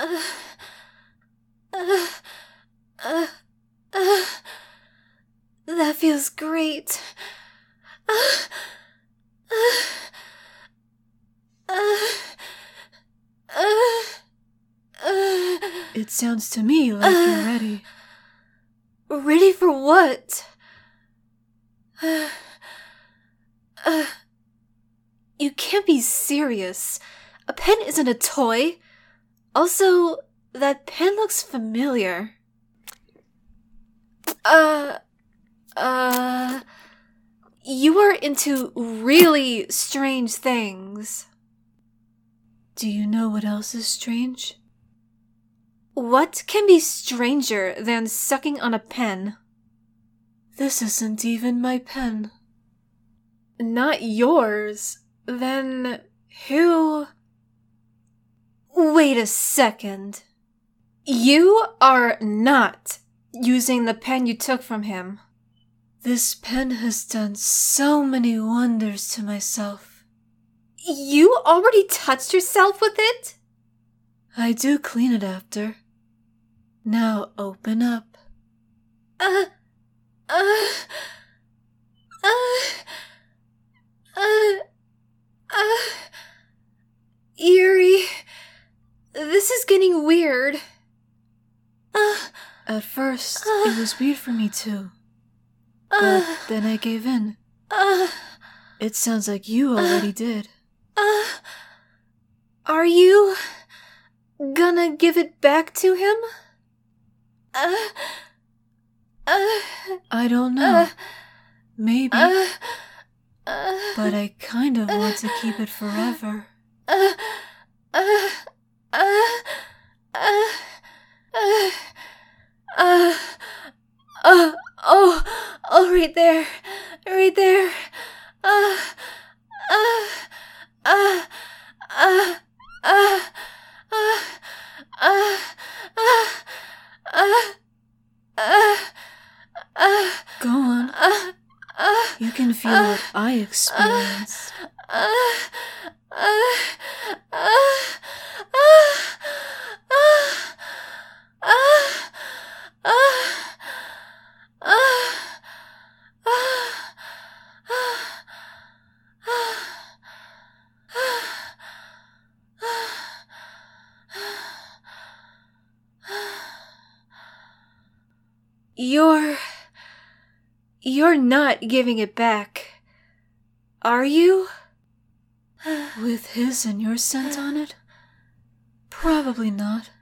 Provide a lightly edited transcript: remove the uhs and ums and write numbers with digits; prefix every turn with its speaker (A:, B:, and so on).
A: That feels great.
B: It sounds to me like you're ready.
A: Ready for what? You can't be serious. A pen isn't a toy. Also, that pen looks familiar. You are into really strange things.
B: Do you know what else is strange?
A: What can be stranger than sucking on a pen?
B: This isn't even my pen.
A: Not yours. Then who? Wait a second. You are not using the pen you took from him.
B: This pen has done so many wonders to myself.
A: You already touched yourself with it?
B: I do clean it after. Now open up.
A: Yuri, this is getting weird.
B: At first, it was weird for me too. But then I gave in. It sounds like you already did.
A: Are you gonna give it back to him?
B: I don't know. Maybe. But I kind of want to keep it forever.
A: Oh, right there. Right there.
B: Go on. You can feel what I experienced.
A: You're not giving it back, are you?
B: With his and your scent on it? Probably not.